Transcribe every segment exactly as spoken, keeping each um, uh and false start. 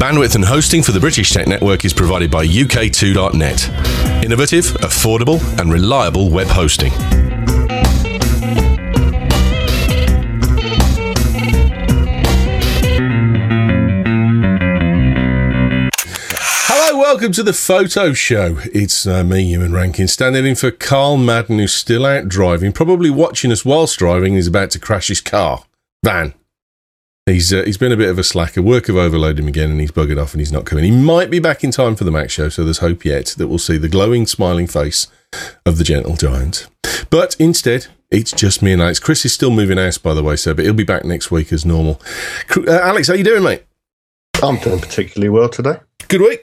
Bandwidth and hosting for the British Tech Network is provided by U K two dot net. Innovative, affordable, and reliable web hosting. Hello, welcome to the Photo Show. It's uh, me, Ewan Rankin, standing in for Carl Madden, who's still out driving, probably watching us whilst driving. He's about to crash his car. Van. He's uh, he's been a bit of a slacker. Work have overloaded him again, and he's buggered off, and he's not coming. He might be back in time for the Mac Show, so there's hope yet that we'll see the glowing, smiling face of the gentle giant. But instead, it's just me and Alex. Chris is still moving house, by the way, so but he'll be back next week as normal. Uh, Alex, how you doing, mate? I'm doing particularly well today. Good week.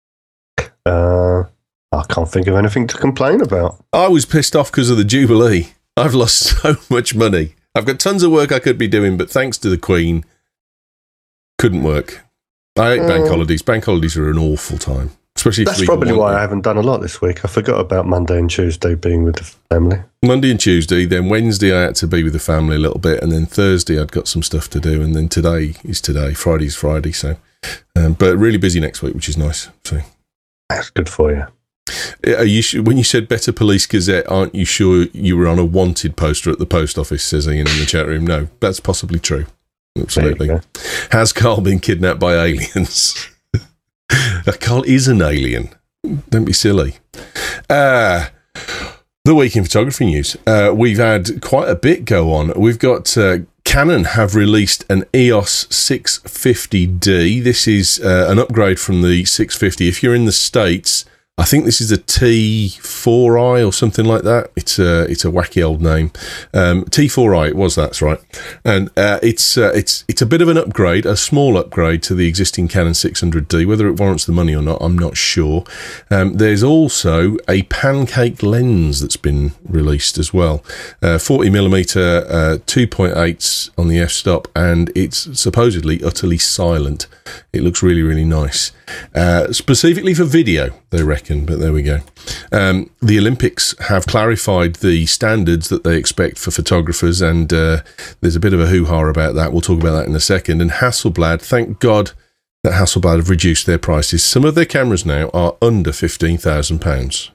Uh, I can't think of anything to complain about. I was pissed off because of the Jubilee. I've lost so much money. I've got tons of work I could be doing, but thanks to the Queen, couldn't work. I hate uh, bank holidays. Bank holidays are an awful time. Especially if that's probably why I haven't done a lot this week. I forgot about Monday and Tuesday being with the family. Monday and Tuesday, then Wednesday I had to be with the family a little bit, and then Thursday I'd got some stuff to do, and then today is today, Friday's Friday, so um, but really busy next week, which is nice. So that's good for you. Are you when you said Better Police Gazette, aren't you sure you were on a wanted poster at the post office, says Ian in the chat room? No, that's possibly true. Absolutely. Has Carl been kidnapped by aliens? Carl is an alien. Don't be silly. Uh, the week in photography news. Uh, we've had quite a bit go on. We've got uh, Canon have released an E O S six fifty D. This is uh, an upgrade from the six fifty. If you're in the States, I think this is a T four I or something like that. It's a it's a wacky old name. Um, T four I, it was, that's right. And uh, it's uh, it's it's a bit of an upgrade, a small upgrade to the existing Canon six hundred D. Whether it warrants the money or not, I'm not sure. Um, there's also a pancake lens that's been released as well. Uh, forty millimeter, uh, two point eights on the f-stop, and it's supposedly utterly silent. It looks really, really nice. Uh, specifically for video, they reckon, but there we go. Um, the Olympics have clarified the standards that they expect for photographers, and uh, there's a bit of a hoo-ha about that. We'll talk about that in a second. And Hasselblad, thank God that Hasselblad have reduced their prices. Some of their cameras now are under fifteen thousand pounds.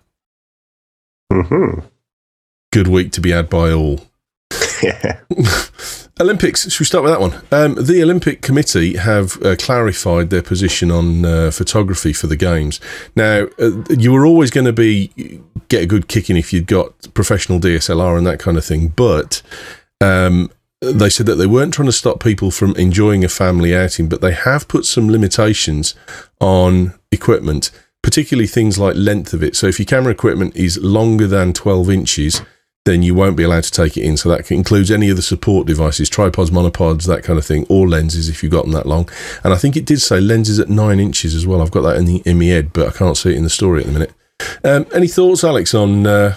Mm-hmm. Good week to be had by all. Yeah. Olympics, should we start with that one? Um, the Olympic Committee have uh, clarified their position on uh, photography for the Games. Now, uh, you were always going to be get a good kicking if you'd got professional D S L R and that kind of thing, but um, they said that they weren't trying to stop people from enjoying a family outing, but they have put some limitations on equipment, particularly things like length of it. So if your camera equipment is longer than twelve inches, then you won't be allowed to take it in. So that includes any of the support devices, tripods, monopods, that kind of thing, or lenses if you've got them that long. And I think it did say lenses at nine inches as well. I've got that in the in my head, but I can't see it in the story at the minute. Um, any thoughts, Alex, on uh,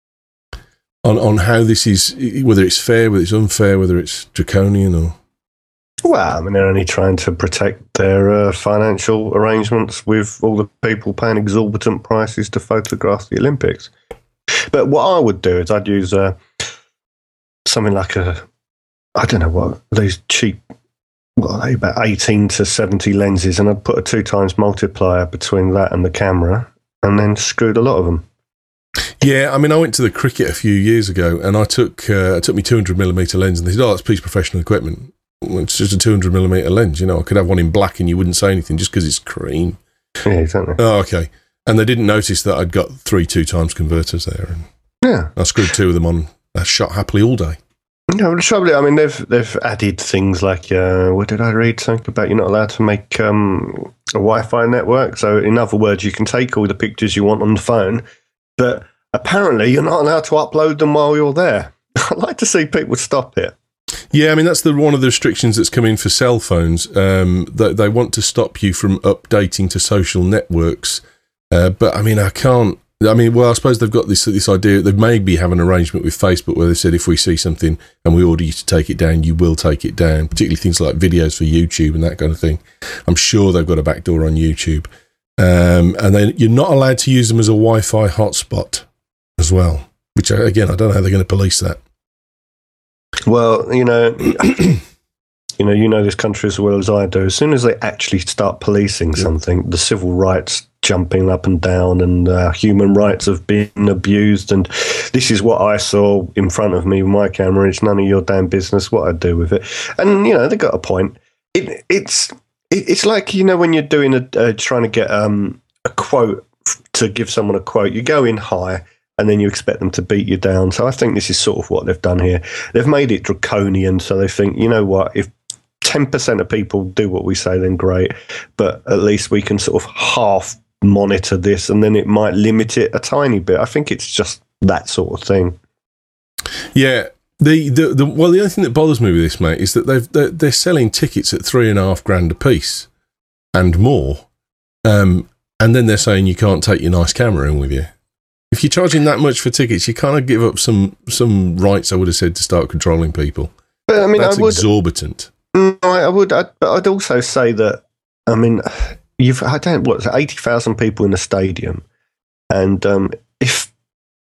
on on how this is, whether it's fair, whether it's unfair, whether it's draconian or? Well, I mean, they're only trying to protect their uh, financial arrangements with all the people paying exorbitant prices to photograph the Olympics. But what I would do is I'd use uh, something like a, I don't know what, these cheap, what are they, about eighteen to seventy lenses, and I'd put a two times multiplier between that and the camera, and then screwed a lot of them. Yeah, I mean, I went to the cricket a few years ago, and I took uh, I took me two hundred millimeter lens, and they said, oh, that's a piece of professional equipment. Well, it's just a two hundred millimeter lens, you know. I could have one in black and you wouldn't say anything just because it's cream. Yeah, exactly. Oh, okay. And they didn't notice that I'd got three two times converters there. And yeah. I screwed two of them on. I shot happily all day. No, the trouble, I mean, they've they've added things like, uh, what did I read? Something about you're not allowed to make um, a Wi-Fi network. So in other words, you can take all the pictures you want on the phone, but apparently you're not allowed to upload them while you're there. I'd like to see people stop it. Yeah, I mean, that's the one of the restrictions that's come in for cell phones. Um, they, they want to stop you from updating to social networks. Uh, but, I mean, I can't... I mean, well, I suppose they've got this this idea. They maybe have an arrangement with Facebook where they said if we see something and we order you to take it down, you will take it down, particularly things like videos for YouTube and that kind of thing. I'm sure they've got a backdoor on YouTube. Um, and then you're not allowed to use them as a Wi-Fi hotspot as well, which, again, I don't know how they're going to police that. Well, you know, you know, you know this country as well as I do. As soon as they actually start policing yeah. something, the civil rights jumping up and down, and uh, human rights have been abused. And this is what I saw in front of me with my camera. It's none of your damn business what I do with it. And you know, they got a point. It, it's it, it's like, you know, when you're doing a uh, trying to get um, a quote to give someone a quote, you go in high and then you expect them to beat you down. So I think this is sort of what they've done here. They've made it draconian, so they think, you know what, if ten percent of people do what we say, then great, but at least we can sort of half monitor this, and then it might limit it a tiny bit. I think it's just that sort of thing. Yeah. The, the, the well, the only thing that bothers me with this, mate, is that they've they're, they're selling tickets at three and a half grand a piece and more, um, and then they're saying you can't take your nice camera in with you. If you're charging that much for tickets, you kind of give up some some rights, I would have said, to start controlling people. But I mean, that's I would, exorbitant. No, I would, I'd, but I'd also say that, I mean, you've I don't what eighty thousand people in a stadium, and um, if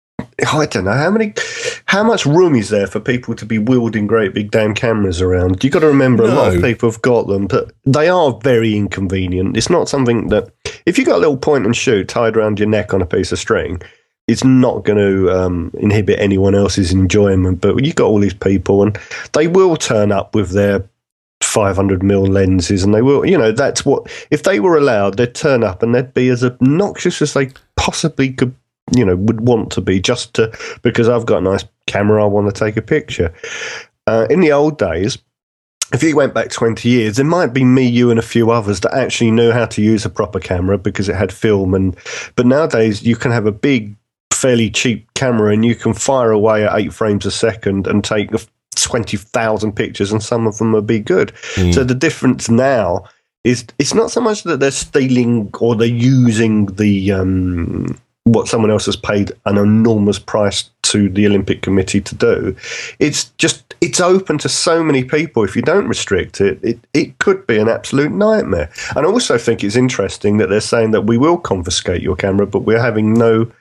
I don't know how many, how much room is there for people to be wielding great big damn cameras around? You've got to remember, no. a lot of people have got them, but they are very inconvenient. It's not something that, if you got a little point and shoot tied around your neck on a piece of string, it's not going to um, inhibit anyone else's enjoyment. But you've got all these people, and they will turn up with their five hundred mil lenses, and they will, you know, that's what, if they were allowed, they'd turn up and they'd be as obnoxious as they possibly could, you know, would want to be, just to, because I've got a nice camera, I want to take a picture. Uh, in the old days, if you went back twenty years, there might be me, you, and a few others that actually knew how to use a proper camera because it had film. And but nowadays, you can have a big, fairly cheap camera, and you can fire away at eight frames a second and take twenty thousand pictures, and some of them will be good. Mm. So the difference now is it's not so much that they're stealing or they're using the um, what someone else has paid an enormous price to the Olympic Committee to do. It's just, it's open to so many people. If you don't restrict it, it, it could be an absolute nightmare. And I also think it's interesting that they're saying that we will confiscate your camera, but we're having no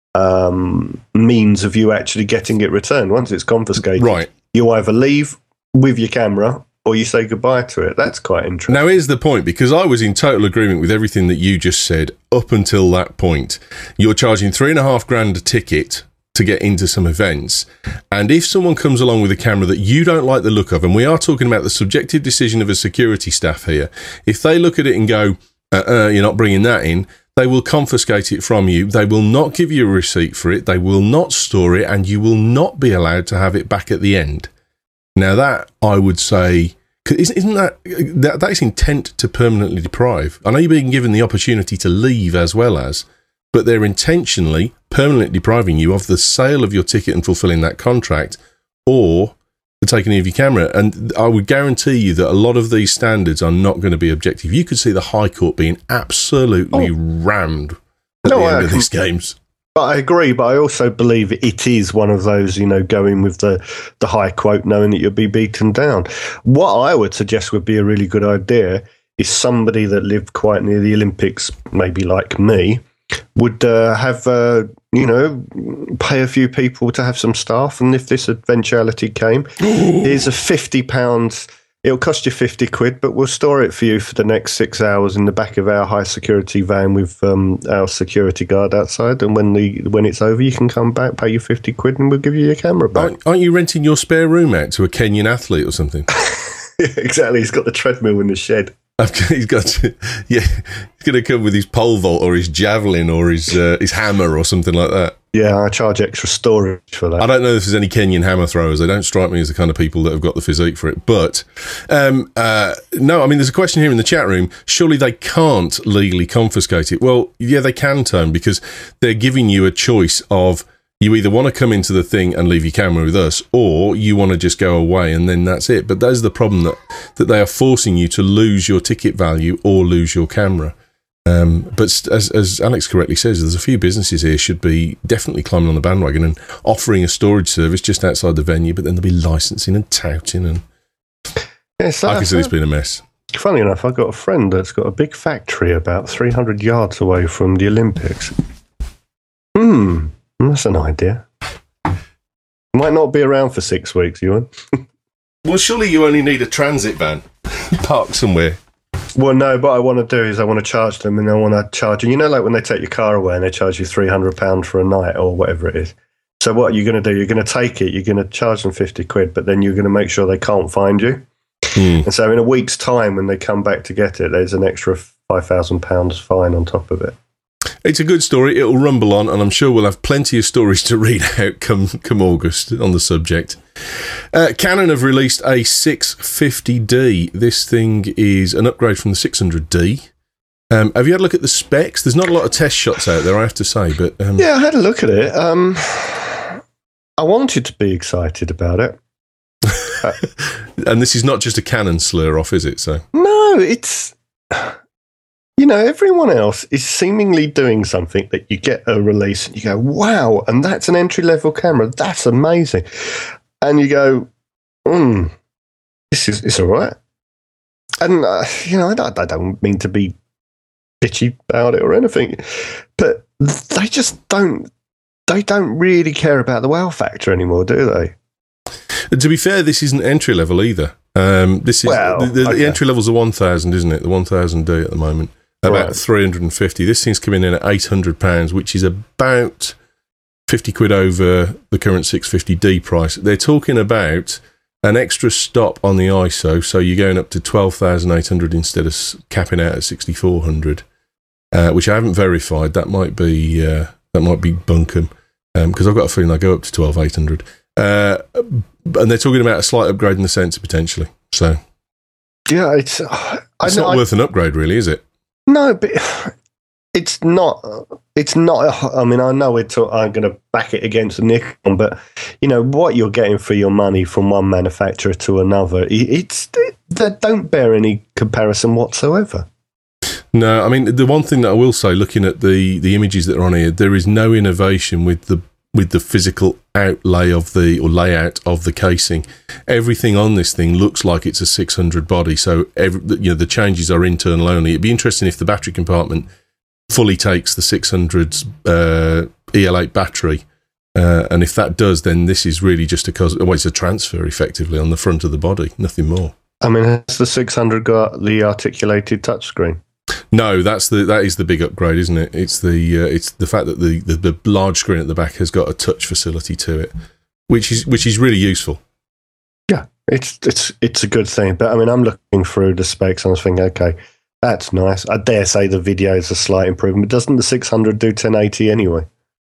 um, means of you actually getting it returned. Once it's confiscated, right, you either leave with your camera or you say goodbye to it. That's quite interesting. Now, here's the point, because I was in total agreement with everything that you just said up until that point. You're charging three and a half grand a ticket to get into some events. And if someone comes along with a camera that you don't like the look of, and we are talking about the subjective decision of a security staff here, if they look at it and go, uh-uh, you're not bringing that in, they will confiscate it from you. They will not give you a receipt for it. They will not store it, and you will not be allowed to have it back at the end. Now, that, I would say, isn't that, that that is intent to permanently deprive? I know you're being given the opportunity to leave as well as, but they're intentionally permanently depriving you of the sale of your ticket and fulfilling that contract, or the taking of your camera. And I would guarantee you that a lot of these standards are not going to be objective. You could see the High Court being absolutely oh. rammed at no, the end I of these games. But I agree, but I also believe it is one of those, you know, going with the, the high quote, knowing that you'll be beaten down. What I would suggest would be a really good idea is somebody that lived quite near the Olympics, maybe like me, would uh, have, uh, you know, pay a few people to have some staff. And if this eventuality came, here's a fifty pounds. It'll cost you fifty quid, but we'll store it for you for the next six hours in the back of our high security van with um, our security guard outside. And when the when it's over, you can come back, pay you fifty quid, and we'll give you your camera back. Aren't, aren't you renting your spare room out to a Kenyan athlete or something? Yeah, exactly. He's got the treadmill in the shed. He's got, to, yeah, he's going to come with his pole vault or his javelin or his uh, his hammer or something like that. Yeah, I charge extra storage for that. I don't know if there's any Kenyan hammer throwers. They don't strike me as the kind of people that have got the physique for it. But, um, uh, no, I mean, there's a question here in the chat room. Surely they can't legally confiscate it. Well, yeah, they can, Tone, because they're giving you a choice of you either want to come into the thing and leave your camera with us, or you want to just go away and then that's it. But that's the problem, that, that they are forcing you to lose your ticket value or lose your camera. Um, but as, as Alex correctly says, there's a few businesses here should be definitely climbing on the bandwagon and offering a storage service just outside the venue, but then there'll be licensing and touting, and yeah, so I can see this being a mess. Funny enough, I've got a friend that's got a big factory about three hundred yards away from the Olympics. Hmm, that's an idea. Might not be around for six weeks, Ewan. Well, surely you only need a transit van parked somewhere. Well, no, what I want to do is I want to charge them, and I want to charge, and you know, like when they take your car away and they charge you three hundred pounds for a night or whatever it is. So what are you going to do? You're going to take it, you're going to charge them fifty quid, but then you're going to make sure they can't find you. Mm. And so in a week's time, when they come back to get it, there's an extra five thousand pounds fine on top of it. It's a good story. It'll rumble on, and I'm sure we'll have plenty of stories to read out come, come August on the subject. Uh, Canon have released a six fifty D. This thing is an upgrade from the six hundred D. Um, have you had a look at the specs? There's not a lot of test shots out there, I have to say. But um, yeah, I had a look at it. Um, I wanted to be excited about it. uh, and this is not just a Canon slur off, is it? So no, it's... You know, everyone else is seemingly doing something that you get a release and you go, wow, and that's an entry-level camera. That's amazing. And you go, hmm, this is it's all right. And, uh, you know, I, I don't mean to be bitchy about it or anything, but they just don't, they don't really care about the wow factor anymore, do they? And to be fair, this isn't entry-level either. Um, this is well, the, the, okay. the entry level's a one thousand, isn't it? The one thousand D at the moment. About right. three hundred fifty. This thing's coming in at eight hundred pounds, which is about fifty quid over the current six fifty D price. They're talking about an extra stop on the I S O, so you're going up to twelve thousand eight hundred instead of capping out at sixty-four hundred, uh, which I haven't verified. That might be uh, that might be bunkum, because um, I've got a feeling they go up to twelve thousand eight hundred. Uh, and they're talking about a slight upgrade in the sensor potentially. So yeah, it's uh, it's I not know, worth I, an upgrade, really, is it? No, but it's not. It's not. I mean, I know it's. I'm going to back it against the Nikon, but you know what you're getting for your money from one manufacturer to another. It's they don't bear any comparison whatsoever. No, I mean the one thing that I will say, looking at the the images that are on here, there is no innovation with the with the physical outlay of the or layout of the casing. Everything on this thing looks like it's a six hundred body, so every, you know the changes are internal only. It'd be interesting if the battery compartment fully takes the six hundred's uh, E L eight battery, uh, and if that does, then this is really just a cause. Well, it's a transfer effectively on the front of the body, nothing more. I mean, has the six hundred got the articulated touchscreen? No, that's the that is the big upgrade, isn't it? It's the uh, it's the fact that the, the the large screen at the back has got a touch facility to it, which is which is really useful. Yeah, it's it's it's a good thing. But I mean, I'm looking through the specs and I was thinking, okay, that's nice. I dare say the video is a slight improvement. Doesn't the six hundred do ten eighty anyway?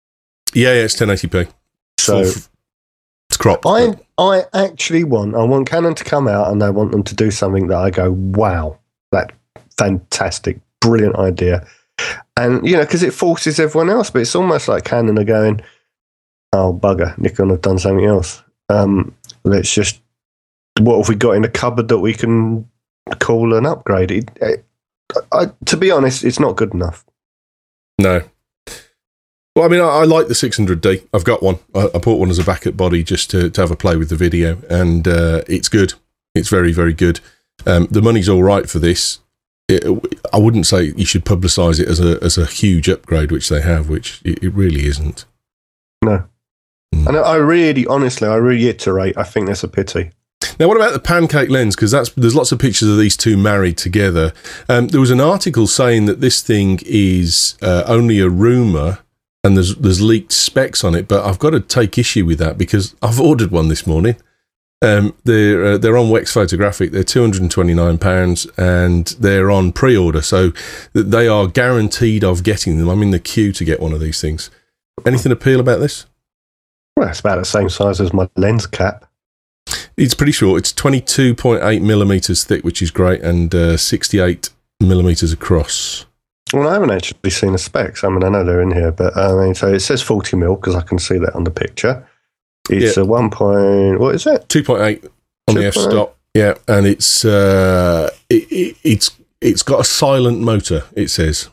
Yeah, yeah, it's ten eighty p. So it's cropped. I but. I actually want I want Canon to come out and I want them to do something that I go, wow, that fantastic, brilliant idea. And you know, because it forces everyone else, but it's almost like Canon are going, oh bugger, Nikon have done something else. Um, let's just, what have we got in the cupboard that we can call an upgrade? It, it, I, to be honest, it's not good enough. No. Well, I mean, I, I like the six hundred D. I've got one. I, I bought one as a backup body just to, to have a play with the video, and uh, it's good. It's very, very good. Um, the money's all right for this. It, I wouldn't say you should publicise it as a as a huge upgrade, which they have, which it, it really isn't. No. Mm. And I really, honestly, I reiterate, I think that's a pity. Now, what about the pancake lens? Because that's there's lots of pictures of these two married together. Um, there was an article saying that this thing is uh, only a rumour and there's there's leaked specs on it, but I've got to take issue with that because I've ordered one this morning. Um, they're uh, they're on Wex Photographic. They're two hundred and twenty nine pounds, and they're on pre-order, so they are guaranteed of getting them. I'm in the queue to get one of these things. Anything appeal about this? Well, it's about the same size as my lens cap. It's pretty short. It's twenty-two point eight millimeters thick, which is great, and uh, sixty-eight millimeters across. Well, I haven't actually seen the specs. I mean, I know they're in here, but I mean, so it says forty mil because I can see that on the picture. It's yeah. a one point. What is it? Two point eight on the f-stop. Yeah, and it's uh, it, it, it's it's got a silent motor. It says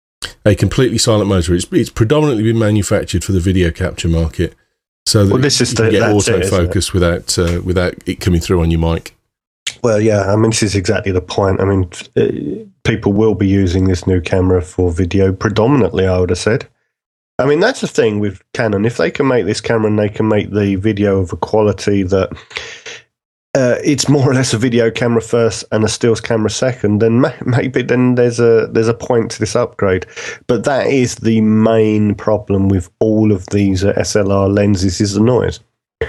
a completely silent motor. It's it's predominantly been manufactured for the video capture market, so that well, this is you can the, get it, autofocus without uh, without it coming through on your mic. Well, yeah, I mean, this is exactly the point. I mean, uh, people will be using this new camera for video predominantly, I would have said. I mean, that's the thing with Canon. If they can make this camera and they can make the video of a quality that uh, it's more or less a video camera first and a stills camera second, then ma- maybe then there's a there's a point to this upgrade. But that is the main problem with all of these uh, S L R lenses, is the noise.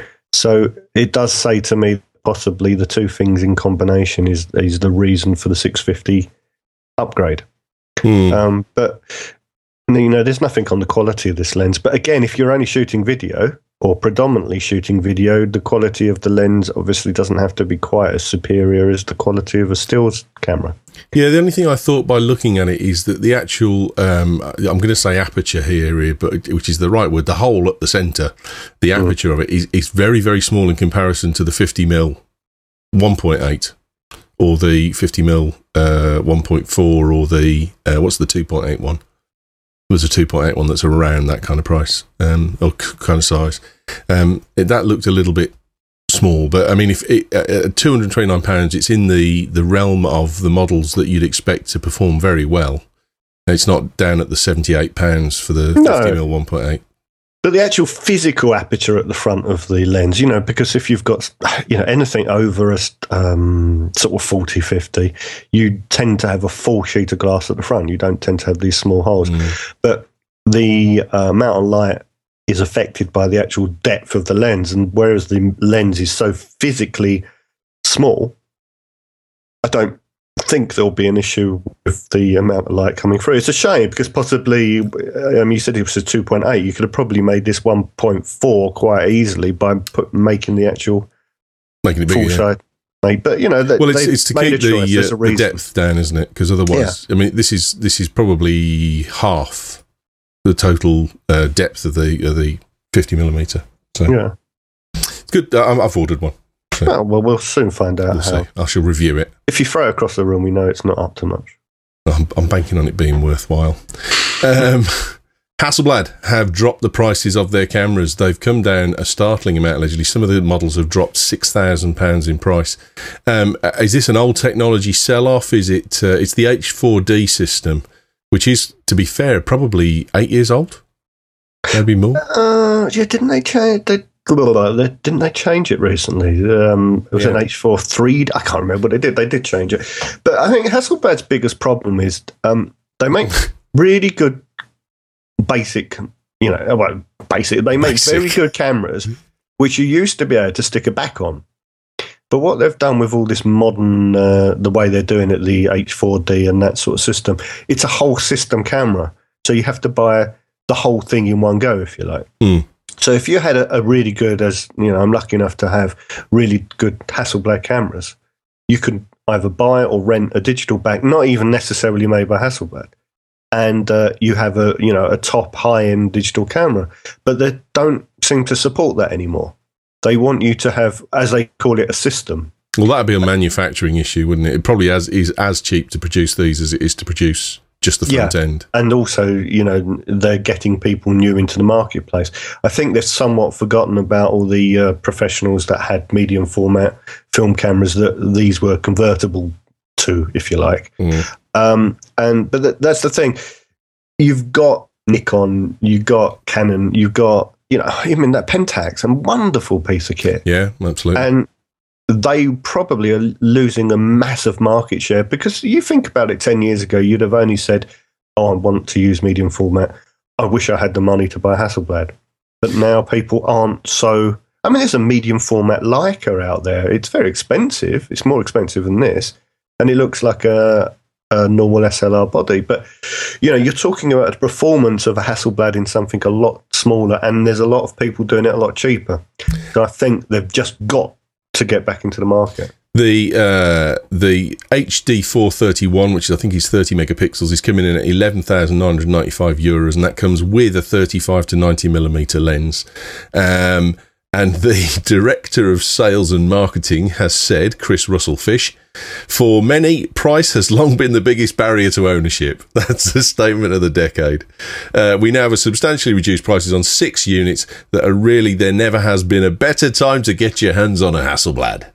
So it does say to me possibly the two things in combination is is the reason for the six fifty upgrade. Hmm. Um, but you know, there's nothing on the quality of this lens. But again, if you're only shooting video, or predominantly shooting video, the quality of the lens obviously doesn't have to be quite as superior as the quality of a stills camera. Yeah, the only thing I thought by looking at it is that the actual, um, I'm going to say aperture here, but which is the right word, the hole at the centre, the aperture mm. of it is, is very, very small in comparison to the fifty mil one point eight or the fifty mil uh, one point four or the, uh, what's the two point eight one? Was a two point eight one that's around that kind of price um, or c- kind of size. Um, it, that looked a little bit small, but I mean, if it, uh, at two hundred twenty-nine pounds, it's in the, the realm of the models that you'd expect to perform very well. It's not down at the seventy-eight pounds for the no. fifty mil one point eight. But the actual physical aperture at the front of the lens, you know, because if you've got, you know, anything over a um, sort of forty, fifty, you tend to have a full sheet of glass at the front. You don't tend to have these small holes. Mm. But the uh, amount of light is affected by the actual depth of the lens. And whereas the lens is so physically small, I don't think there'll be an issue with the amount of light coming through. It's a shame because possibly, um, you said it was a two point eight. You could have probably made this one point four quite easily by put, making the actual making it bigger, full size. Yeah. But you know, they, well, it's, it's to keep the, uh, the depth down, isn't it? Because otherwise, yeah. I mean, this is this is probably half the total uh, depth of the of the fifty millimeter. So yeah, it's good. Uh, I've ordered one. So oh, well, we'll soon find out. We'll how. see. I shall review it. If you throw it across the room, we know it's not up to much. I'm, I'm banking on it being worthwhile. Um, Hasselblad have dropped the prices of their cameras. They've come down a startling amount, allegedly. Some of the models have dropped six thousand pounds in price. Um, is this an old technology sell-off? Is it? Uh, it's the H four D system, which is, to be fair, probably eight years old. Maybe more. Uh, yeah, didn't they change? They, didn't they change it recently? Um, it was yeah. an H four three. I can't remember what they did. They did change it. But I think Hasselblad's biggest problem is um, they make really good basic, you know, well, basic. They make basic. very good cameras, which you used to be able to stick a back on. But what they've done with all this modern, uh, the way they're doing it, the H four D and that sort of system, it's a whole system camera. So you have to buy the whole thing in one go, if you like. Mm. So if you had a, a really good, as you know, I'm lucky enough to have really good Hasselblad cameras, you could either buy or rent a digital back, not even necessarily made by Hasselblad, and uh, you have a you know a top high end digital camera. But they don't seem to support that anymore. They want you to have, as they call it, a system. Well, that'd be a manufacturing issue, wouldn't it? It probably as is as cheap to produce these as it is to produce just the front yeah. end. And also, you know, they're getting people new into the marketplace. I think they've somewhat forgotten about all the uh, professionals that had medium format film cameras that these were convertible to, if you like. Mm. Um, and but th- that's the thing. You've got Nikon, you've got Canon, you've got, you know, I mean, that Pentax, a wonderful piece of kit. Yeah, absolutely. And they probably are losing a massive market share because you think about it ten years ago, you'd have only said, oh, I want to use medium format. I wish I had the money to buy Hasselblad. But now people aren't so... I mean, there's a medium format Leica out there. It's very expensive. It's more expensive than this. And it looks like a, a normal S L R body. But, you know, you're talking about the performance of a Hasselblad in something a lot smaller, and there's a lot of people doing it a lot cheaper. So I think they've just got to get back into the market. The uh, the H D four thirty-one, which I think is thirty megapixels, is coming in at eleven thousand nine hundred ninety-five euros, and that comes with a thirty-five to ninety millimeter lens. Um, and the director of sales and marketing has said, Chris Russell-Fish, for many, price has long been the biggest barrier to ownership. That's the statement of the decade. Uh, we now have a substantially reduced prices on six units that are really, there never has been a better time to get your hands on a Hasselblad.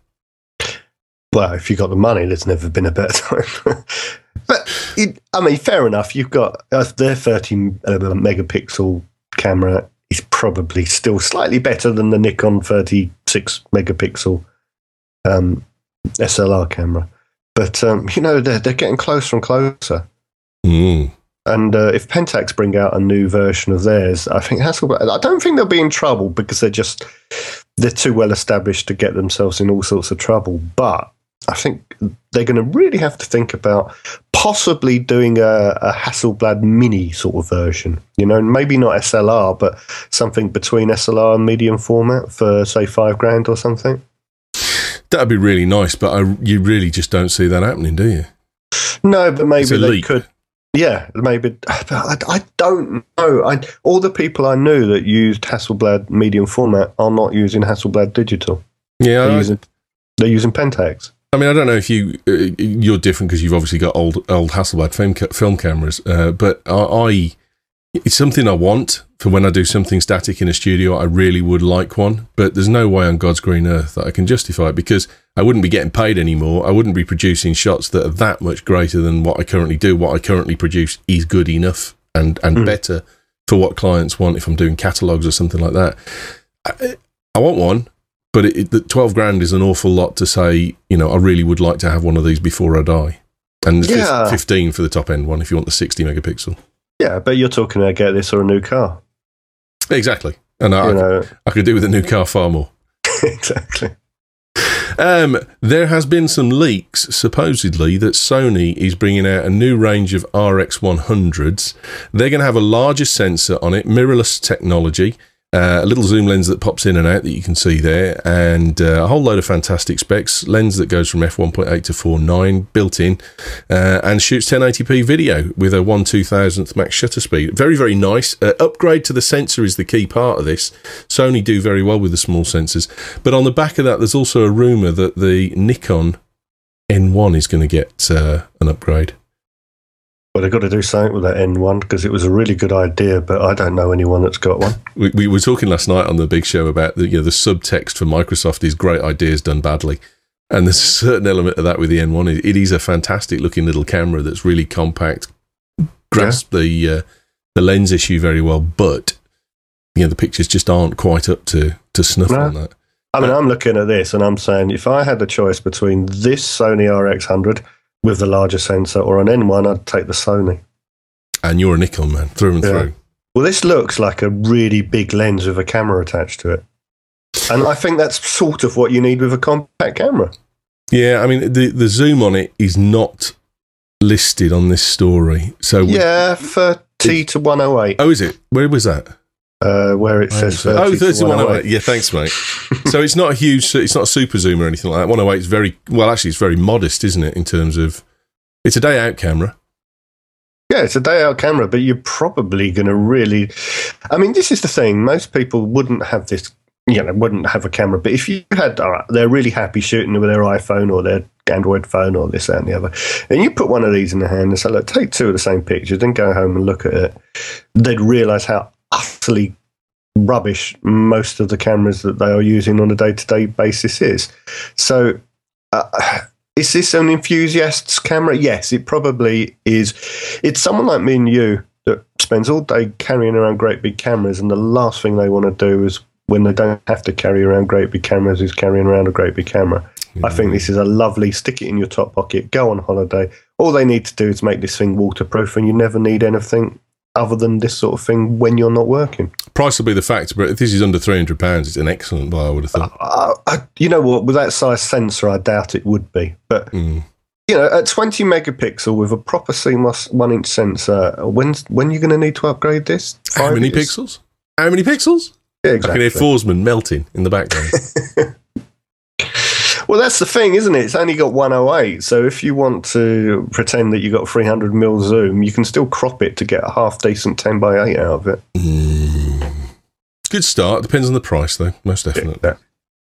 Well, if you've got the money, there's never been a better time. But, it, I mean, fair enough. You've got uh, their thirty megapixel camera is probably still slightly better than the Nikon thirty-six megapixel um, S L R camera. But, um, you know, they're, they're getting closer and closer. Mm. And uh, if Pentax bring out a new version of theirs, I think Hasselblad, I don't think they'll be in trouble because they're just, they're too well established to get themselves in all sorts of trouble. But I think they're going to really have to think about possibly doing a, a Hasselblad mini sort of version, you know, maybe not S L R, but something between S L R and medium format for, say, five grand or something. That'd be really nice, but I, you really just don't see that happening, do you? No, but maybe they leap. could. Yeah, maybe. I, I don't know. I, all the people I knew that used Hasselblad medium format are not using Hasselblad digital. Yeah, they're, I, using, they're using Pentax. I mean, I don't know if you uh, you're different because you've obviously got old old Hasselblad film ca- film cameras, uh, but I, I it's something I want for when I do something static in a studio. I really would like one, but there's no way on God's green earth that I can justify it because I wouldn't be getting paid anymore. I wouldn't be producing shots that are that much greater than what I currently do. What I currently produce is good enough and, and mm. better for what clients want if I'm doing catalogues or something like that. I, I want one, but it, it, twelve grand is an awful lot to say, you know, I really would like to have one of these before I die. And yeah. fifteen for the top end one if you want the sixty megapixel. Yeah, but you're talking about get this or a new car. Exactly. And I, I, I could do with a new car far more. Exactly. Um, there has been some leaks, supposedly, that Sony is bringing out a new range of R X one hundreds. They're going to have a larger sensor on it, mirrorless technology, uh, a little zoom lens that pops in and out that you can see there, and uh, a whole load of fantastic specs. Lens that goes from f one point eight to four point nine built in, uh, and shoots ten eighty p video with a one two thousandth max shutter speed. Very, very nice. Uh, upgrade to the sensor is the key part of this. Sony do very well with the small sensors. But on the back of that, there's also a rumour that the Nikon N one is going to get uh, an upgrade. Well, they've got to do something with that N one because it was a really good idea, but I don't know anyone that's got one. We, we were talking last night on the big show about the, you know, the subtext for Microsoft is great ideas done badly. And there's a certain element of that with the N one. It, it is a fantastic looking little camera that's really compact, grasps yeah. the uh, the lens issue very well, but you know, the pictures just aren't quite up to, to snuff no. on that. I mean, I'm looking at this and I'm saying if I had the choice between this Sony R X one hundred with the larger sensor or an N one, I'd take the Sony. And you're a Nikon man, through and yeah. through. Well, this looks like a really big lens with a camera attached to it. And I think that's sort of what you need with a compact camera. Yeah, I mean, the, the zoom on it is not listed on this story. So yeah, thirty to one oh eight. Oh, is it? Where was that? Uh, where it says thirty oh, thirty to one oh eight. Yeah, thanks, mate. So it's not a huge, it's not a super zoom or anything like that. one oh eight is very, well, actually, it's very modest, isn't it, in terms of, it's a day out camera. Yeah, it's a day out camera, but you're probably going to really, I mean, this is the thing. Most people wouldn't have this, you know, wouldn't have a camera. But if you had, all right, they're really happy shooting with their iPhone or their Android phone or this, that, and the other, and you put one of these in the hand and say, look, take two of the same pictures, then go home and look at it, they'd realise how utterly rubbish most of the cameras that they are using on a day-to-day basis is. So, uh, is this an enthusiast's camera? Yes, it probably is. It's someone like me and you that spends all day carrying around great big cameras, and the last thing they want to do is, when they don't have to carry around great big cameras, is carrying around a great big camera. Mm-hmm. I think this is a lovely, stick it in your top pocket, go on holiday. All they need to do is make this thing waterproof, and you never need anything other than this sort of thing when you're not working. Price will be the factor, but if this is under three hundred pounds, it's an excellent buy, I would have thought. Uh, I, you know what, with that size sensor, I doubt it would be. But, mm. you know, at twenty megapixel with a proper C M O S one-inch sensor, when's, when are you going to need to upgrade this? Five How many years? pixels? How many pixels? Yeah, exactly. I can hear Forsman melting in the background. Well, that's the thing, isn't it? It's only got one oh eight, so if you want to pretend that you got three hundred mil zoom, you can still crop it to get a half decent ten by eight out of it. Mm. Good start. Depends on the price, though, most definitely. Yeah.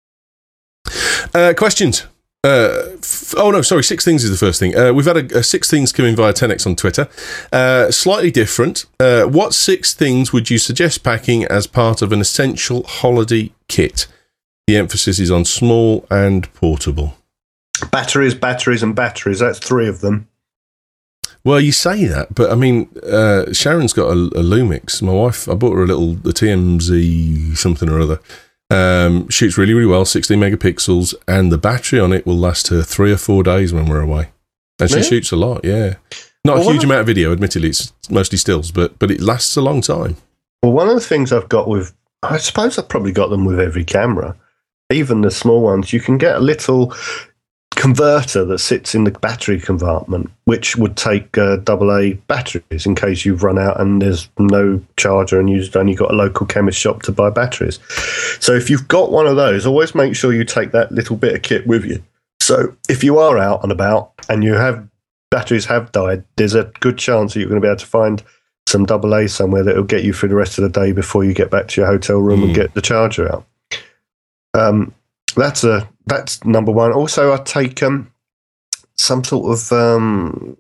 Uh, questions? Uh, f- oh, no, sorry, Six Things is the first thing. Uh, we've had a, a Six Things coming via ten X on Twitter. Uh, slightly different. Uh, what six things would you suggest packing as part of an essential holiday kit? The emphasis is on small and portable. Batteries, batteries, and batteries. That's three of them. Well, you say that, but I mean, uh, Sharon's got a, a Lumix. My wife, I bought her a little a T M Z something or other, Um, shoots really, really well, sixteen megapixels, and the battery on it will last her three or four days when we're away. And she Really? shoots a lot, yeah. Not Well, a huge one of- amount of video, admittedly, it's mostly stills, but but it lasts a long time. Well, one of the things I've got with, I suppose I've probably got them with every camera, even the small ones, you can get a little converter that sits in the battery compartment, which would take uh, double A batteries in case you've run out and there's no charger and you've only got a local chemist shop to buy batteries. So if you've got one of those, always make sure you take that little bit of kit with you. So if you are out and about and you have batteries have died, there's a good chance that you're going to be able to find some double A somewhere that will get you through the rest of the day before you get back to your hotel room mm. and get the charger out. Um, that's a that's number one. Also, I take um some sort of um,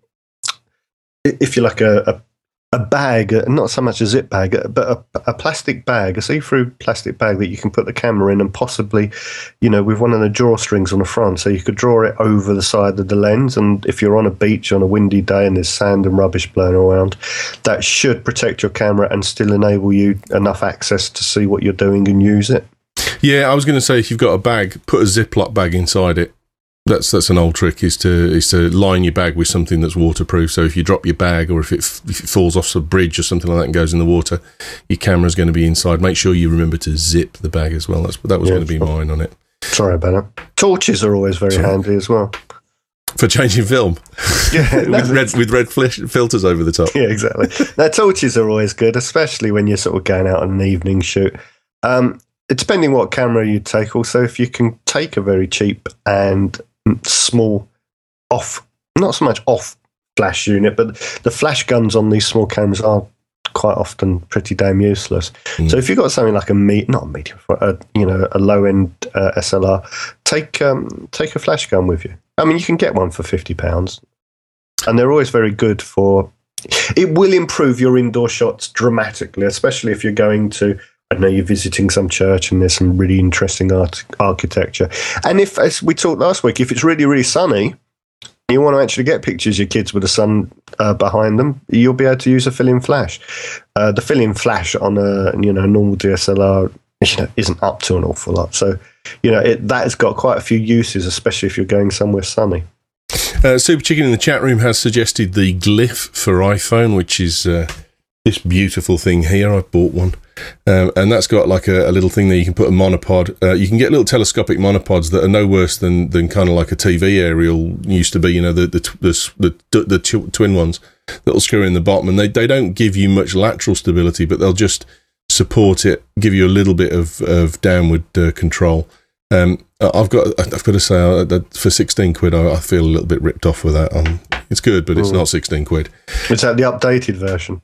if you like a, a a bag, not so much a zip bag, but a, a plastic bag, a see-through plastic bag that you can put the camera in, and possibly, you know, with one of the drawstrings on the front, so you could draw it over the side of the lens. And if you're on a beach on a windy day and there's sand and rubbish blowing around, that should protect your camera and still enable you enough access to see what you're doing and use it. Yeah, I was going to say, if you've got a bag, put a Ziploc bag inside it. That's that's an old trick, is to is to line your bag with something that's waterproof. So if you drop your bag, or if it, f- if it falls off a bridge or something like that and goes in the water, your camera's going to be inside. Make sure you remember to zip the bag as well. That's that was yeah, going to be sure. mine on it. Sorry about it. Torches are always very Sorry. handy as well for changing film. Yeah, with red with red flash filters over the top. Yeah, exactly. Now torches are always good, especially when you're sort of going out on an evening shoot. Um, depending what camera you take, also if you can take a very cheap and small off, not so much off flash unit, but the flash guns on these small cameras are quite often pretty damn useless. Mm. So if you've got something like a me, not a medium, a, you know, a low end uh, S L R, take um, take a flash gun with you. I mean, you can get one for fifty pounds, and they're always very good for. It will improve your indoor shots dramatically, especially if you're going to. I know you're visiting some church and there's some really interesting art, architecture. And if, as we talked last week, if it's really, really sunny, you want to actually get pictures of your kids with the sun uh, behind them, you'll be able to use a fill-in flash. Uh, the fill-in flash on a you know normal D S L R you know, isn't up to an awful lot. So you know it, that has got quite a few uses, especially if you're going somewhere sunny. Uh, Super Chicken in the chat room has suggested the Glyph for iPhone, which is uh, this beautiful thing here. I bought one. Um, and that's got like a, a little thing there you can put a monopod. Uh, you can get little telescopic monopods that are no worse than, than kind of like a T V aerial used to be, you know, the the the, the, the tw- twin ones that'll screw in the bottom. And they, they don't give you much lateral stability, but they'll just support it, give you a little bit of, of downward uh, control. Um, I've got I've got to say, uh, that for sixteen quid, I, I feel a little bit ripped off with that. Um, it's good, but it's mm. not sixteen quid. Is that the updated version?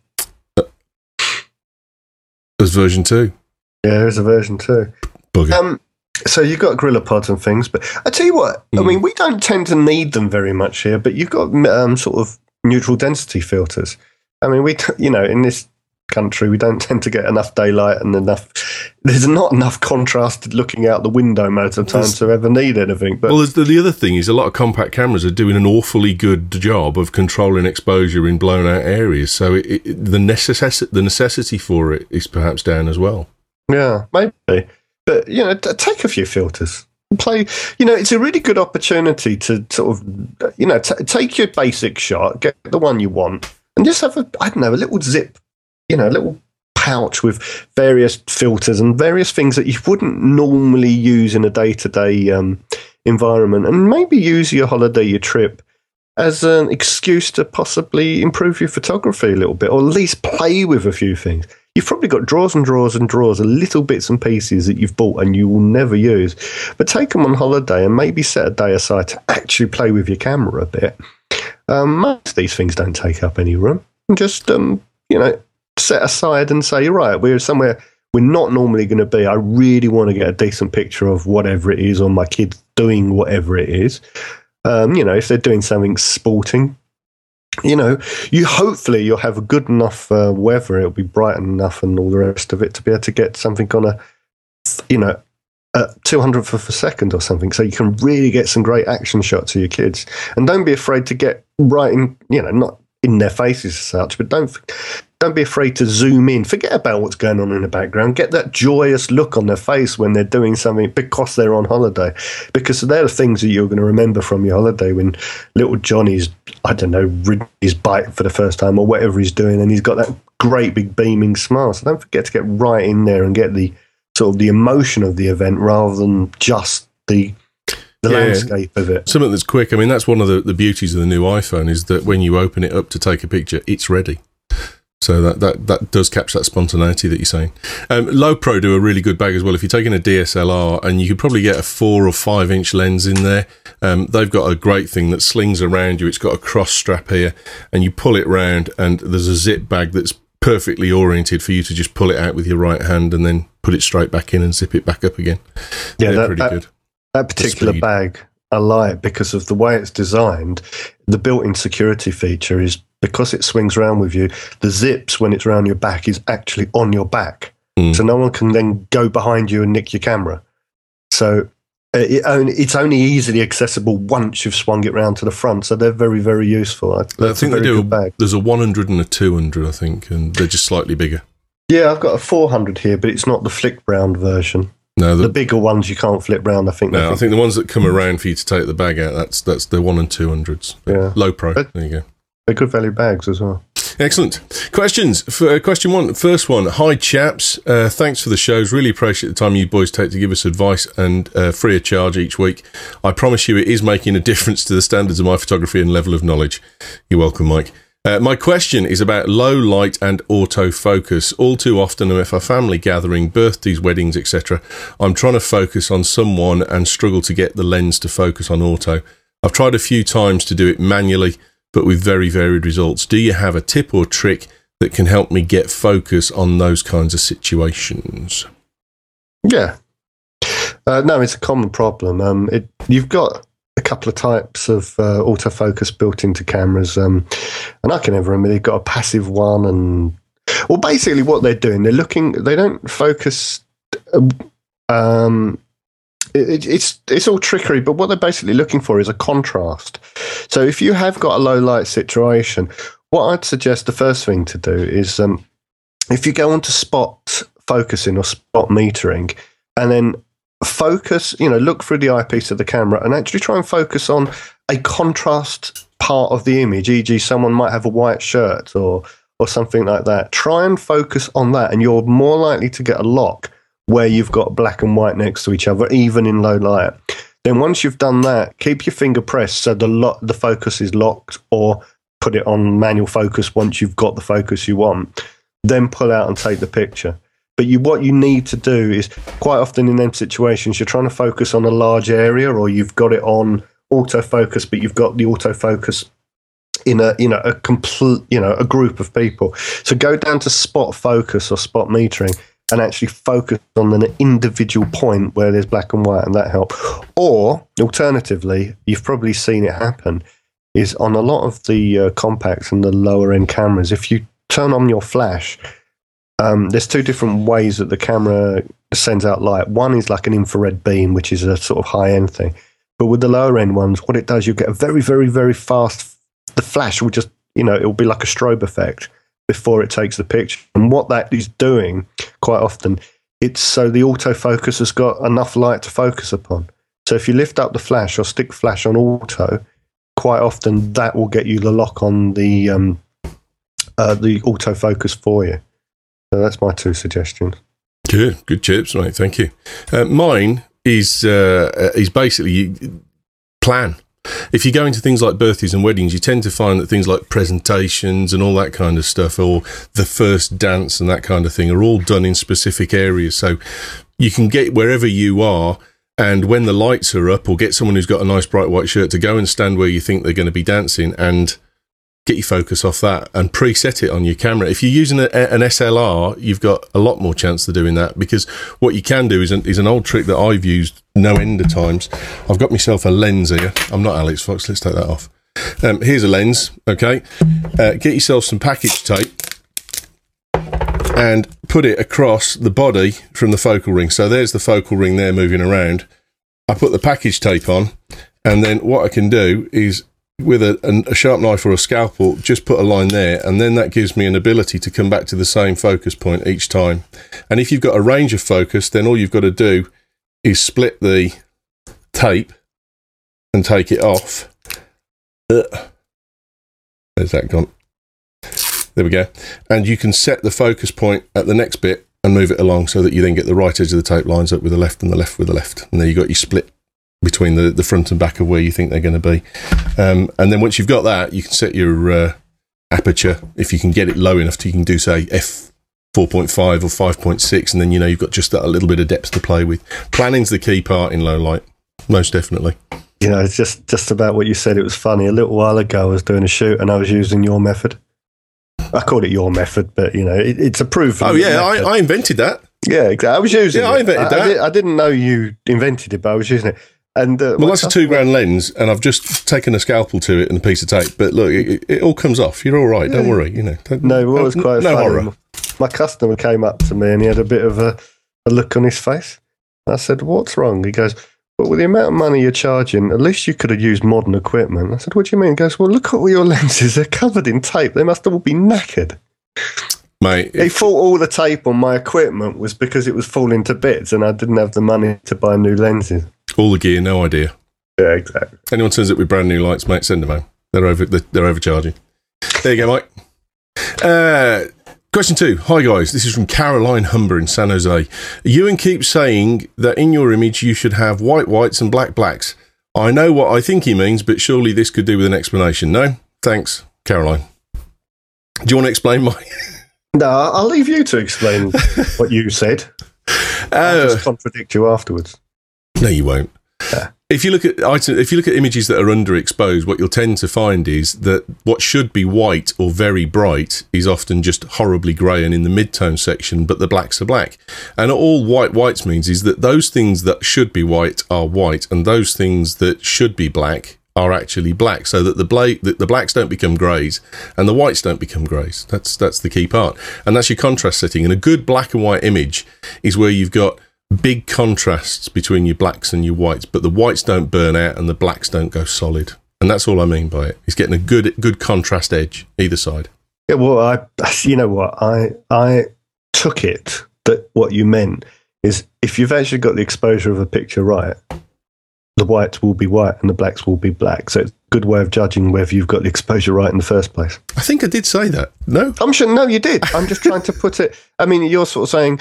There's version two. Yeah, there's a version two. Bugger. Um, so you've got Gorilla Pods and things, but I tell you what, mm. I mean, we don't tend to need them very much here, but you've got um, sort of neutral density filters. I mean, we, t- you know, in this country, we don't tend to get enough daylight and enough. There's not enough contrast looking out the window most of the time there's, to ever need anything. But well, the, the other thing is a lot of compact cameras are doing an awfully good job of controlling exposure in blown out areas. So it, it, the necessity the necessity for it is perhaps down as well. Yeah, maybe. But you know, t- take a few filters. Play. You know, it's a really good opportunity to sort of, you know, t- take your basic shot, get the one you want, and just have a, I don't know, a little zip. You know, a little pouch with various filters and various things that you wouldn't normally use in a day-to-day um, environment, and maybe use your holiday, your trip, as an excuse to possibly improve your photography a little bit, or at least play with a few things. You've probably got drawers and drawers and drawers of little bits and pieces that you've bought and you will never use, but take them on holiday and maybe set a day aside to actually play with your camera a bit. Um, most of these things don't take up any room. Just, um, you know, set aside and say, right, we're somewhere we're not normally going to be. I really want to get a decent picture of whatever it is, or my kids doing whatever it is. Um, you know, if they're doing something sporting, you know, you hopefully you'll have a good enough uh, weather. It'll be bright enough and all the rest of it to be able to get something on a, you know, a two hundredth of a second or something, so you can really get some great action shots of your kids. And don't be afraid to get right in, you know, not in their faces as such, but don't don't be afraid to zoom in. Forget about what's going on in the background. Get that joyous look on their face when they're doing something because they're on holiday. Because they're the things that you're going to remember from your holiday when little Johnny's, I don't know, ridden his bike for the first time or whatever he's doing, and he's got that great big beaming smile. So don't forget to get right in there and get the sort of the emotion of the event rather than just the the yeah, landscape of it. Something that's quick. I mean, that's one of the, the beauties of the new iPhone is that when you open it up to take a picture, it's ready. So that, that, that does capture that spontaneity that you're saying. Um, Lowepro do a really good bag as well. If you're taking a D S L R, and you could probably get a four or five inch lens in there, um, they've got a great thing that slings around you. It's got a cross strap here, and you pull it round, and there's a zip bag that's perfectly oriented for you to just pull it out with your right hand and then put it straight back in and zip it back up again. Yeah, They're that, pretty that, good. That particular bag, I like because of the way it's designed. The built-in security feature is because it swings around with you, the zips when it's around your back is actually on your back. Mm. So no one can then go behind you and nick your camera. So it only, it's only easily accessible once you've swung it round to the front. So they're very, very useful. I, I think they do. A, there's a one hundred and a two hundred, I think, and they're just slightly bigger. Yeah, I've got a four hundred here, but it's not the flick round version. No, the, the bigger ones you can't flip round. I think. No, I think the ones that come around for you to take the bag out. That's that's the one and two hundreds. Yeah, Lowepro. But there you go. They're good value bags as well. Excellent. Questions for uh, question one. First one. Hi chaps. Uh, thanks for the shows. Really appreciate the time you boys take to give us advice and uh, free of charge each week. I promise you, it is making a difference to the standards of my photography and level of knowledge. You're welcome, Mike. Uh, my question is about low light and autofocus. All too often, if a family gathering, birthdays, weddings, et cetera, I'm trying to focus on someone and struggle to get the lens to focus on auto. I've tried a few times to do it manually, but with very varied results. Do you have a tip or trick that can help me get focus on those kinds of situations? Yeah. Uh, no, it's a common problem. Um, it, you've got a couple of types of uh, autofocus built into cameras, um, and I can never remember. They've got a passive one, and well, basically what they're doing, they're looking. They don't focus. Um, it, it's it's all trickery, but what they're basically looking for is a contrast. So if you have got a low light situation, what I'd suggest the first thing to do is um, if you go on to spot focusing or spot metering, and then focus, you know, look through the eyepiece of the camera and actually try and focus on a contrast part of the image, for example someone might have a white shirt or or something like that. Try and focus on that, and you're more likely to get a lock where you've got black and white next to each other, even in low light. Then once you've done that, keep your finger pressed so the lo- the focus is locked, or put it on manual focus once you've got the focus you want. Then pull out and take the picture. But you, what you need to do is, quite often in them situations, you're trying to focus on a large area, or you've got it on autofocus, but you've got the autofocus in a, you know, a complete, you know, a group of people. So go down to spot focus or spot metering and actually focus on an individual point where there's black and white, and that help. Or alternatively, you've probably seen it happen, is on a lot of the uh, compacts and the lower end cameras, if you turn on your flash, Um, there's two different ways that the camera sends out light. One is like an infrared beam, which is a sort of high-end thing. But with the lower-end ones, what it does, you get a very, very, very fast... The flash will just, you know, it'll be like a strobe effect before it takes the picture. And what that is doing, quite often, it's so the autofocus has got enough light to focus upon. So if you lift up the flash or stick flash on auto, quite often that will get you the lock on the um, uh, the autofocus for you. So that's my two suggestions. Good, good tips, mate. Thank you. Uh, mine is uh, is basically plan. If you go into things like birthdays and weddings, you tend to find that things like presentations and all that kind of stuff, or the first dance and that kind of thing, are all done in specific areas. So you can get wherever you are, and when the lights are up, or get someone who's got a nice bright white shirt to go and stand where you think they're going to be dancing and get your focus off that and preset it on your camera. If you're using a, an S L R, you've got a lot more chance of doing that, because what you can do is an, is an old trick that I've used no end of times. I've got myself a lens here. I'm not Alex Fox. Let's take that off. Um, here's a lens. Okay. Uh, get yourself some package tape and put it across the body from the focal ring. So there's the focal ring there moving around. I put the package tape on, and then what I can do is with a, a sharp knife or a scalpel, just put a line there, and then that gives me an ability to come back to the same focus point each time. And if you've got a range of focus, then all you've got to do is split the tape and take it off. Ugh. There's that gone. There we go. And you can set the focus point at the next bit and move it along so that you then get the right edge of the tape lines up with the left and the left with the left. And there you got your split between the, the front and back of where you think they're going to be. Um, and then once you've got that, you can set your uh, aperture. If you can get it low enough, to, you can do, say, f four point five or five point six, and then you know you've got just that a little bit of depth to play with. Planning's the key part in low light, most definitely. You know, it's just, just about what you said. It was funny. A little while ago, I was doing a shoot and I was using your method. I called it your method, but, you know, it, it's a proof. Oh, yeah, I, I invented that. Yeah, exactly. I was using yeah, it. I invented I, that. I, did, I didn't know you invented it, but I was using it. And uh, well, that's a two grand lens, and I've just taken a scalpel to it and a piece of tape. But look, it, it all comes off. You're all right. Yeah. Don't worry. You know. No, what was quite no funny, horror. My customer came up to me and he had a bit of a, a look on his face. I said, "What's wrong?" He goes, "Well, with the amount of money you're charging, at least you could have used modern equipment." I said, "What do you mean?" He goes, "Well, look at all your lenses. They're covered in tape. They must all be knackered." Mate, he thought all the tape on my equipment was because it was falling to bits and I didn't have the money to buy new lenses. All the gear, no idea. Yeah, exactly. Anyone turns up with brand new lights, mate, send them home. They're over. They're, they're overcharging. There you go, Mike. Uh, question two. Hi guys, this is from Caroline Humber in San Jose. Ewan keeps saying that in your image you should have white whites and black blacks. I know what I think he means, but surely this could do with an explanation. No, thanks, Caroline. Do you want to explain, Mike? No, I'll leave you to explain what you said. Uh, I'll just contradict you afterwards. No, you won't. Yeah. If you look at item, if you look at images that are underexposed, what you'll tend to find is that what should be white or very bright is often just horribly grey and in the mid-tone section, but the blacks are black. And all white whites means is that those things that should be white are white, and those things that should be black are actually black, so that the bla- that the blacks don't become greys and the whites don't become greys. That's that's the key part, and that's your contrast setting. And a good black and white image is where you've got big contrasts between your blacks and your whites, but the whites don't burn out and the blacks don't go solid. And that's all I mean by it. It's getting a good good contrast edge either side. Yeah, well, I you know what I I took it that what you meant is if you've actually got the exposure of a picture right, the whites will be white and the blacks will be black. So it's a good way of judging whether you've got the exposure right in the first place. I think I did say that. No? I'm sure, no, you did. I'm just trying to put it, I mean, you're sort of saying,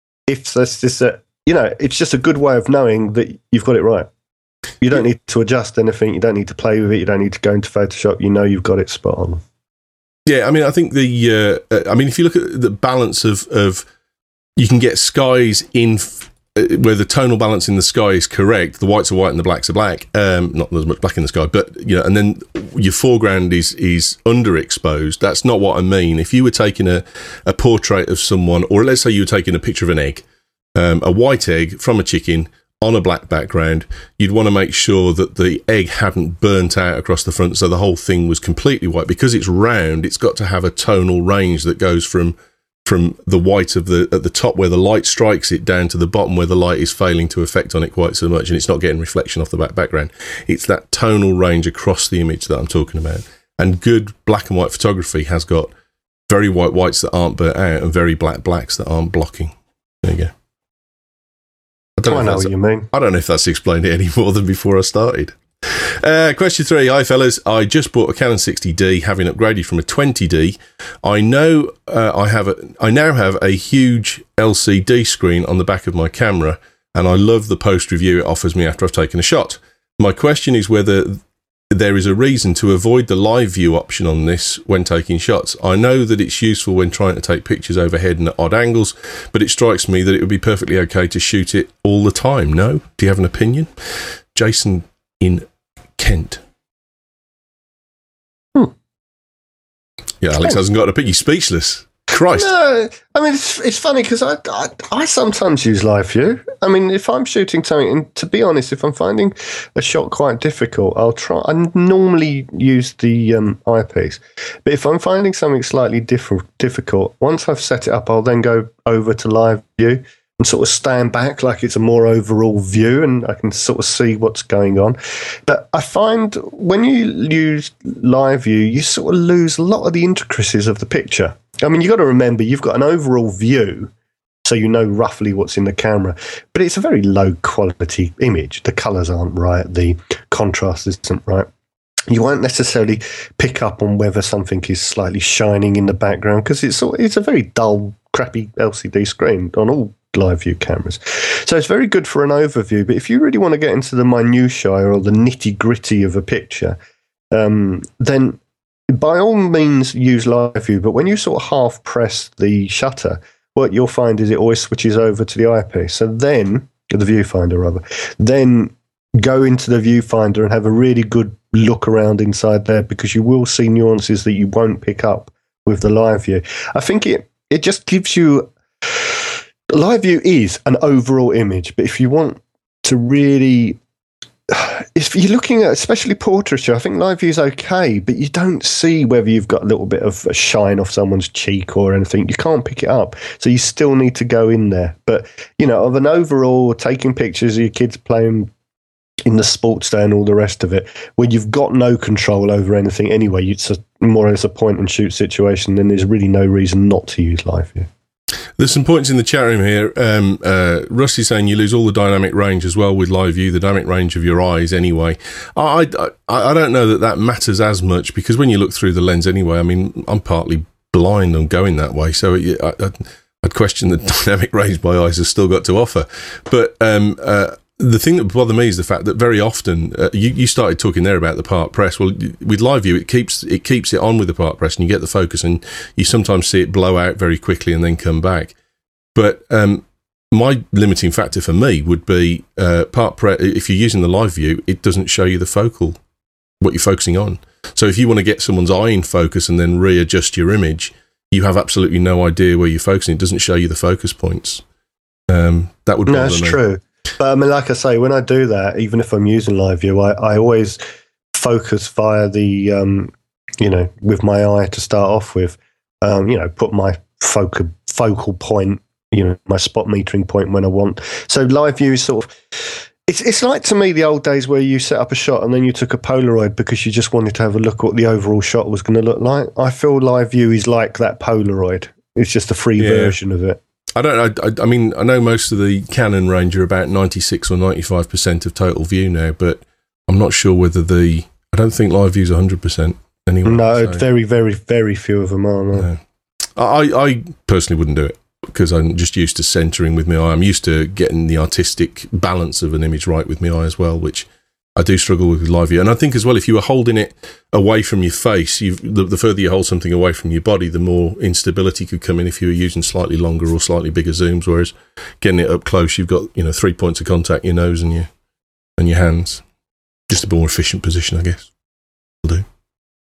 if there's this, uh, you know, it's just a good way of knowing that you've got it right. You don't need to adjust anything. You don't need to play with it. You don't need to go into Photoshop. You know you've got it spot on. Yeah, I mean, I think the, uh, I mean, if you look at the balance of, of you can get skies in... F- where the tonal balance in the sky is correct, the whites are white and the blacks are black. Um, not as much black in the sky, but you know, and then your foreground is is underexposed. That's not what I mean. If you were taking a, a portrait of someone, or let's say you were taking a picture of an egg, um, a white egg from a chicken on a black background, you'd want to make sure that the egg hadn't burnt out across the front, so the whole thing was completely white. Because it's round, it's got to have a tonal range that goes from from the white of the at the top where the light strikes it down to the bottom where the light is failing to affect on it quite so much and it's not getting reflection off the back background. It's that tonal range across the image that I'm talking about. And good black and white photography has got very white whites that aren't burnt out and very black blacks that aren't blocking. There you go. I don't I know, know what you mean. I don't know if that's explained it any more than before I started. Uh, question three. Hi fellas, I just bought a Canon sixty D, having upgraded from a twenty D. I know uh, I have a, I now have a huge L C D screen on the back of my camera, and I love the post review it offers me after I've taken a shot. My question is whether there is a reason to avoid the live view option on this when taking shots. I know that it's useful when trying to take pictures overhead and at odd angles, but it strikes me that it would be perfectly okay to shoot it all the time. No? Do you have an opinion? Jason in Kent. Hmm. Yeah, Alex hasn't got an opinion. He's speechless. Christ. No, I mean, it's it's funny because I, I I sometimes use live view. I mean, if I'm shooting something, and to be honest, if I'm finding a shot quite difficult, I'll try. I normally use the um, eyepiece, but if I'm finding something slightly diff- difficult, once I've set it up, I'll then go over to live view, and sort of stand back like it's a more overall view, and I can sort of see what's going on. But I find when you use live view, you sort of lose a lot of the intricacies of the picture. I mean, you've got to remember, you've got an overall view, so you know roughly what's in the camera, but it's a very low quality image. The colours aren't right, the contrast isn't right. You won't necessarily pick up on whether something is slightly shining in the background, because it's it's a very dull, crappy L C D screen on all live view cameras. So it's very good for an overview, but if you really want to get into the minutiae or the nitty gritty of a picture, um, then by all means use live view. But when you sort of half press the shutter, what you'll find is it always switches over to the eyepiece. So then, the viewfinder rather, then go into the viewfinder and have a really good look around inside there, because you will see nuances that you won't pick up with the live view. I think it, it just gives you... Live view is an overall image, but if you want to really... If you're looking at especially portraiture, I think live view is okay, but you don't see whether you've got a little bit of a shine off someone's cheek or anything. You can't pick it up, so you still need to go in there. But, you know, of an overall, taking pictures of your kids playing in the sports day and all the rest of it, when you've got no control over anything anyway, it's a, more or less a point and shoot situation, then there's really no reason not to use live view. There's some points in the chat room here. Um, uh, Rusty's saying you lose all the dynamic range as well with live view, the dynamic range of your eyes anyway. I, I, I don't know that that matters as much, because when you look through the lens anyway, I mean, I'm partly blind and going that way, so it, I, I'd, I'd question the dynamic range my eyes have still got to offer. But um, uh, the thing that bothers me is the fact that very often, uh, you, you started talking there about the part press. Well, with live view, it keeps it keeps it on with the part press, and you get the focus, and you sometimes see it blow out very quickly and then come back. But um, my limiting factor for me would be uh, part press. If you're using the live view, it doesn't show you the focal, what you're focusing on. So if you want to get someone's eye in focus and then readjust your image, you have absolutely no idea where you're focusing. It doesn't show you the focus points. Um, that would bother no, that's me. true. But I mean, like I say, when I do that, even if I'm using live view, I, I always focus via the, um, you know, with my eye to start off with, um, you know, put my focal focal point, you know, my spot metering point when I want. So live view is sort of, it's it's like to me the old days where you set up a shot and then you took a Polaroid because you just wanted to have a look at what the overall shot was going to look like. I feel live view is like that Polaroid. It's just a free yeah. version of it. I don't. I, I mean, I know most of the Canon range are about ninety-six or ninety-five percent of total view now, but I'm not sure whether the. I don't think live view's one hundred percent anyway. No, so. very, very, very few of them are. No. No. I, I personally wouldn't do it, because I'm just used to centering with my eye. I'm used to getting the artistic balance of an image right with my eye as well, which I do struggle with live view. And I think as well, if you were holding it away from your face, you've, the, the further you hold something away from your body, the more instability could come in if you were using slightly longer or slightly bigger zooms. Whereas getting it up close, you've got, you know, three points of contact, your nose and your and your hands. Just a more efficient position, I guess. Will do.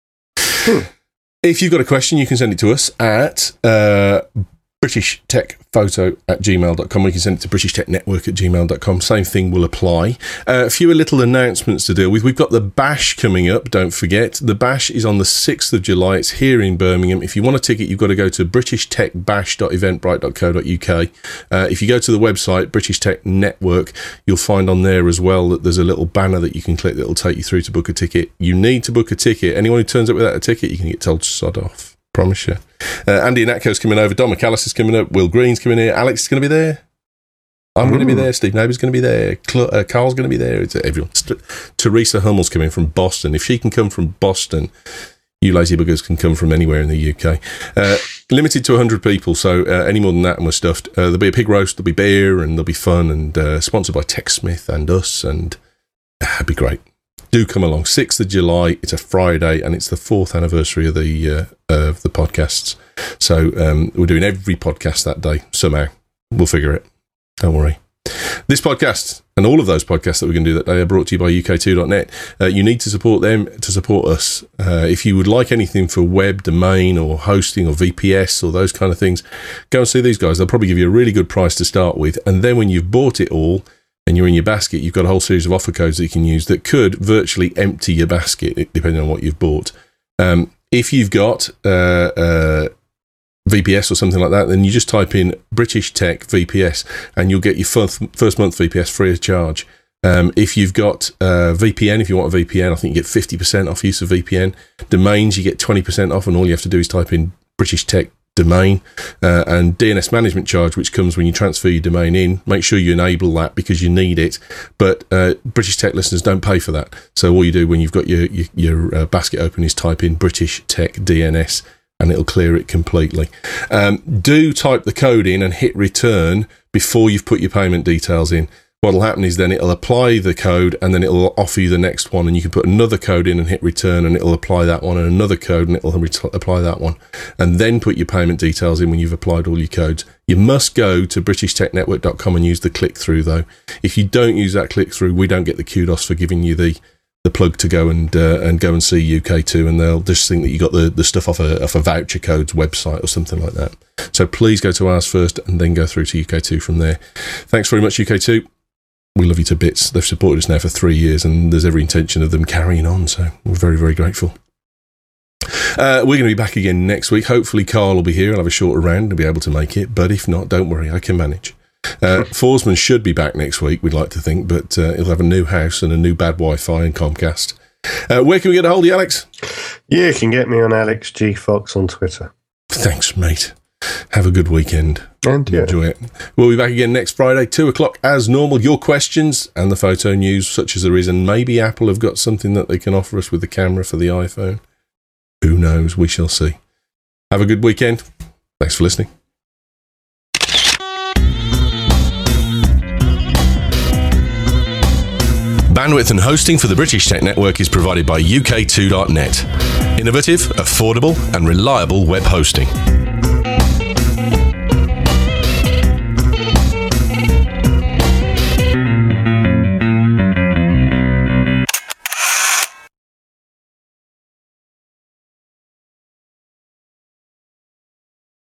Hmm. If you've got a question, you can send it to us at uh, british tech photo at gmail dot com. We can send it to british tech network at gmail dot com. Same thing will apply. Uh, a few little announcements to deal with. We've got the Bash coming up, don't forget. The Bash is on the sixth of July. It's here in Birmingham. If you want a ticket, you've got to go to british tech bash dot eventbrite dot co dot uk. Uh, if you go to the website, British Tech Network, you'll find on there as well that there's a little banner that you can click that will take you through to book a ticket. You need to book a ticket. Anyone who turns up without a ticket, you can get told to sod off. Promise you. Uh, Andy and Atco's coming over. Don McAllister's coming up. Will Green's coming here. Alex is going to be there. I'm mm. going to be there. Steve Neighbour's going to be there. Cl- uh, Carl's going to be there. It's everyone. St- Teresa Hummel's coming from Boston. If she can come from Boston, you lazy buggers can come from anywhere in the U K. Uh, limited to one hundred people, so uh, any more than that and we're stuffed. Uh, there'll be a pig roast, there'll be beer, and there'll be fun, and uh, sponsored by TechSmith and us, and uh, it'd be great. Do come along. sixth of July, it's a Friday, and it's the fourth anniversary of the uh, of the podcasts. So um, we're doing every podcast that day, somehow. We'll figure it. Don't worry. This podcast and all of those podcasts that we're going to do that day are brought to you by U K two dot net. Uh, you need to support them to support us. Uh, if you would like anything for web, domain, or hosting, or V P S, or those kind of things, go and see these guys. They'll probably give you a really good price to start with. And then when you've bought it all, and you're in your basket, you've got a whole series of offer codes that you can use that could virtually empty your basket, depending on what you've bought. Um, if you've got uh, uh, V P S or something like that, then you just type in British Tech V P S and you'll get your first, first month V P S free of charge. Um, if you've got uh, V P N, if you want a V P N, I think you get fifty percent off use of V P N. Domains, you get twenty percent off, and all you have to do is type in British Tech domain. Uh, and D N S management charge, which comes when you transfer your domain in, make sure you enable that because you need it. But uh, British Tech listeners don't pay for that. So all you do when you've got your, your, your uh, basket open is type in British Tech D N S and it'll clear it completely. Um, do type the code in and hit return before you've put your payment details in. What'll happen is then it'll apply the code and then it'll offer you the next one, and you can put another code in and hit return and it'll apply that one, and another code and it'll ret- apply that one, and then put your payment details in when you've applied all your codes. You must go to british tech network dot com and use the click-through though. If you don't use that click-through, we don't get the kudos for giving you the the plug to go and uh, and go and see U K two, and they'll just think that you got the, the stuff off a, off a voucher codes website or something like that. So please go to ours first and then go through to U K two from there. Thanks very much, U K two. We love you to bits. They've supported us now for three years and there's every intention of them carrying on, so we're very, very grateful. Uh, we're going to be back again next week. Hopefully Carl will be here. I'll have a shorter round and be able to make it, but if not, don't worry, I can manage. Uh, Forsman should be back next week, we'd like to think, but uh, he'll have a new house and a new bad Wi-Fi and Comcast. Uh, where can we get a hold of you, Alex? Yeah, you can get me on Alex G Fox on Twitter. Thanks, mate. Have a good weekend. And yeah. Enjoy it. We'll be back again next Friday, two o'clock as normal. Your questions and the photo news, such as there is, and maybe Apple have got something that they can offer us with the camera for the iPhone. Who knows? We shall see. Have a good weekend. Thanks for listening. Bandwidth and hosting for the British Tech Network is provided by U K two dot net. Innovative, affordable, and reliable web hosting.